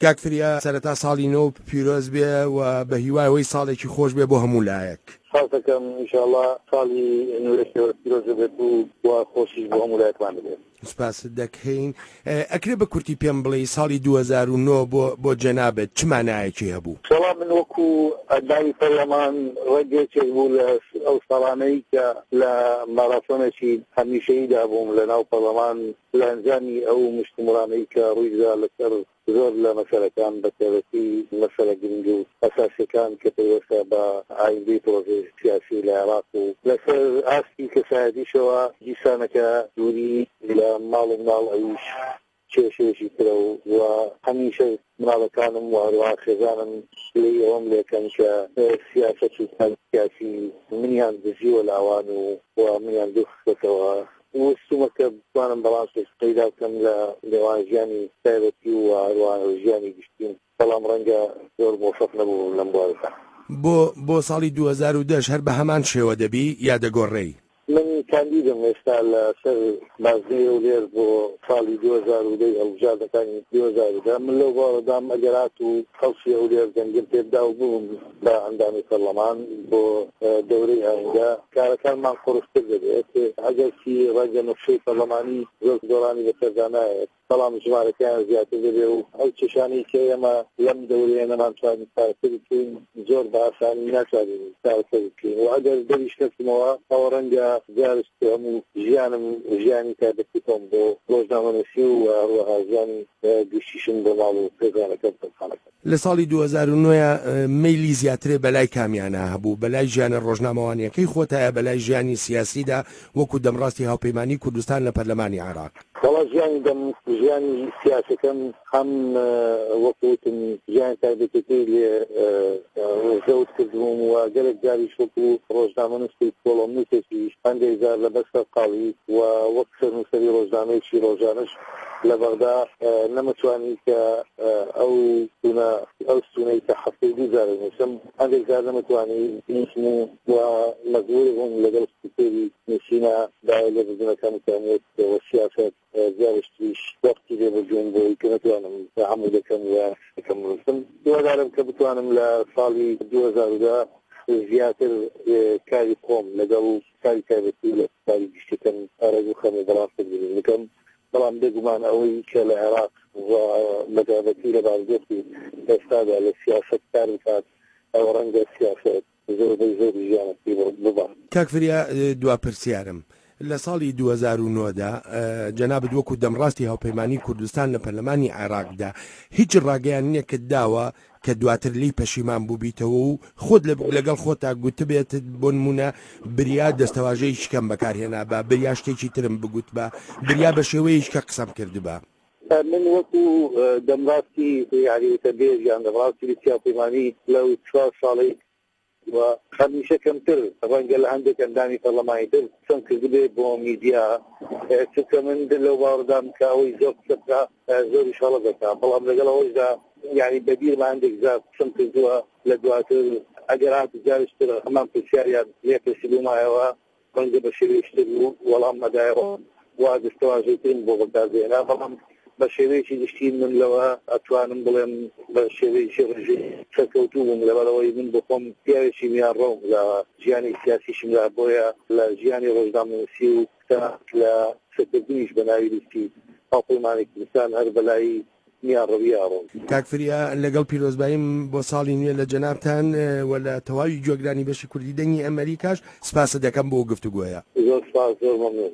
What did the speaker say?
کاک فریا سەرەتا ساڵی نۆ پیرۆز بێ و بە هیوایەوەی ساڵێکی خۆش بێ بۆ هەموو لایەک. خاڵتەکەم ئینشاءڵڵا ساڵی نوێشەوە پیرۆز بێت و خۆشیش بۆ هەموو لایەکمان بێت. سپاس دەکەین. ئەکرێ بە کورتی پێم بڵێ ساڵی 2009 بۆ جەنابەت چ مانایەکی هەبوو؟ سەڵام من وەکو ئەندامی پەرلەمان ڕێگەیەکێک بوو لە ئەو ساڵانەی کە لە ماراتۆنێکی هەمیشەییدا بووم لە ناو پەرلەمان لە ئەنجامی ئەو مشتومڕانەی کە ڕوویدا لەسەر زۆر لە مەسەلەکان بە تایبەتی مەسەلە گرنگ و ئەساسیەکان کە پەیوەستە بە ئایندەی پرۆژەی سیاسی لە عێراق و لەسەر ئاستی کەسایەتیشەوە دیسانەکە دووری لە ماڵ و مناڵ ئەویش کێشێکی کرە و هەمیشە مناڵەکانم و هەروەها خێزانم لێی ئەوەم لێکەن کە سیاسەت و سیاسی منیان دژیوە لاوان و منیان دووخەتەوە وستومەکە بتوانم بەڵانسێک پەیدا بکەم لە لێوان ژیانی تایبەتی و هەروەها ژیانی گشتین بەڵام ڕەنگە زۆر مۆفەق نەبوو لەم بوارەکە. بۆ ساڵی 2010 هەر بە هەمان شێوە دەبی یا دەگۆڕێی؟ من کاندیدم ئێستا لەسەر بازنەی و لێر بۆ ساڵی 2010 هەڵبژاردنەکانی 2010 من لەو باوەدام ئەگەرات و خەڵکی ئەو لێر دەنگم پێبدا و بووم بە ئەندامی پەرلەمان بۆ دەورەی ئایندا کارەکانمان قورستر دەبێت ئەگەرچی ڕەنگە نەخشەی پەرلەمانی زۆر دۆڕانی بەسەردا نایێت بەڵام ژمارەکەیان زیاتر دەبێ و ئەو کێشانەی کە ئێمە لەم دەورەیە نەمانتوانین کارەکە بکەین زۆر بە ئاسانی ناتوانین کارەکە بکەین و ئەگەر دەریشتەکەمەوە ئەوە ڕەنگە جارش هەموو ژیانی تایبەتی تۆم بۆ ڕۆژنامەنووسی و هەروەها ژیانی گشتیشم بۆ ماڵ و خێزانەکە بخانەکە. لە ساڵی 2009 مەیلی زیاترێ بەلای کامیانە هەبوو بەلای ژیانە ڕۆژنامەوانیەکەی خۆتایە بەلای ژیانی سیاسیدا وەکو دەمڕاستی هاوپەیمانی کوردستان لە پەرلەمانی عێراق؟ وەڵا ژیانی سیاسەکەم هەم وەکوتم ژیانی تایبەتەکەی لێ زەوت کردبووم و گەلێک جاریش وەکو ڕۆژنامەنووسی کۆڵۆمنووسێکیش هەندێک جار لە بەسەر قاڵی و وەک سەرنووسەری ڕۆژنامەیەکی ڕۆژانەش لە بەغدا نەمەتوانی کە ئەو ستونەی کە هەفتەی دوو جارە نووسم هەندێک جار نەمەتوانی نووسم و مەجبور بووم لەگەڵ سپیکەری نووسینە داوای لێ بردنەکەم کەمێت وە سیاسەت جارشتیش وەقتی لێ بردوم بۆی کە نەتوانم هەموو دەکەم و دەکەم نووسم دووەدارم کە بتوانم لە ساڵی 2010 زیاتر کاری خۆم لەگەڵ کاری تایبەتی لە کاری گشتەکەم ئارەزوو خەمی بەڕاستە بکەم بەڵام بێگومان ئەوەی کە لە عێراق و بەتایبەتی لە بارگەتی ئێستادا لە سیاسەت کار بکات ئەو ڕەنگە سیاسەت زۆربەی زۆر ژیانەکەی ببات. کاک فریا دوا پرسیارم لە ساڵی 2009دا جەنابەت وەکو دەمڕاستی هاوپەیمانی کوردستان لە پەرلەمانی عێراقدا هیچ ڕاگەیانیەکت داوە کە دواتر لی پەشیمان بووبیتەوە و خۆت لەگەڵ خۆتا گوتبێت بۆ نمونە بریا دەستەواژەی شکەم بەکارهێنا بە بریا شتێکی ترم بگوت بە بریا بە شێوەیەش کە قسەم کردبە. من وەکو دەمڕاستی یاریتە بێژیان دەمڕاستی هاوپەیمانی لەو 4 ساڵی و هەمیشە کەمتر ڕەنگە لە هەندێک ئەندامی پەرلەمانی تر قسەم کردبێ بۆ میدیا چونکە من لەو باوەڕدام کە ئەوەی زۆر قسە بکا زۆری شەڵە دەکا بەڵام لەگەڵ ئەوەشدا یعنی بەبیر بە هەندێک جار قسەم کردووە لە دواتر ئەگەر هات جارشتر هەمان پرسیاریان لێ پرسی بوومایەوە ڕەنگە بە شێوەیەشتر بوو وەڵام مەدایەوە وا دەستەواژەیترین بۆ بەکاربێنا بەڵام بە شێوەیەکی گشتین من لەوە ئەتوانم بڵێم بە شێوەیەکی ڕژەی سەرکەوتوو بووم لەبەرەوەی من بخۆم پیاوێکی میان ڕۆم لە ژیانی سیاسیشم لا بۆیە لە ژیانی ڕۆژنامەنووسی و لە سەرکردنیش بە ناوی لیستی هاوپەیمانی کوردستان هەر بەلای میان ڕەویە ڕۆم. کاک فریا لەگەڵ پیرۆزباییم بۆ ساڵی نوێ لە جەنابتان و لە تەواوی جۆگرانی بەشی کوردی دەنگی ئەمریکاش سپاسە دەکەم بۆ گفتوگۆیە. زۆر سپاس زۆر مەمنون.